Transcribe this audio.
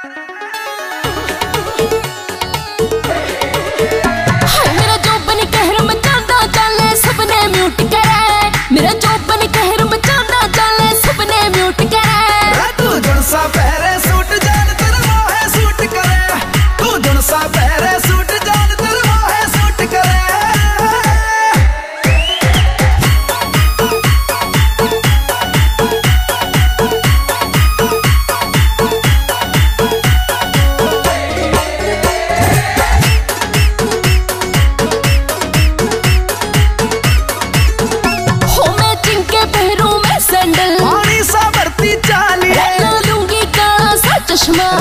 मेरा जो बन कहर मचांदा चाले सबने म्यूट करे, मेरा जो बन कहर मचांदा चाले सबने म्यूट करे। तू जुनसा पहरे सूट जान तेरे मोहे सूट करे, तू जुनसा पहरे सूट जान तेरे मोहे सूट करे। पानी सा भरती चाली लूंगी काला सा चश्मा।